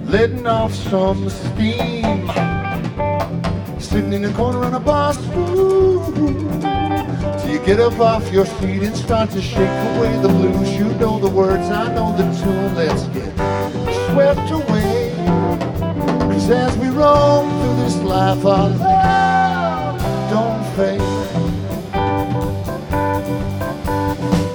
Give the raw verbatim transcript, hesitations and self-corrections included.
letting off some steam, sitting in the corner on a bus, till you get up off your feet and start to shake away the blues. You know the words, I know the tune. Let's get swept away, 'cause as we roam through this life, our love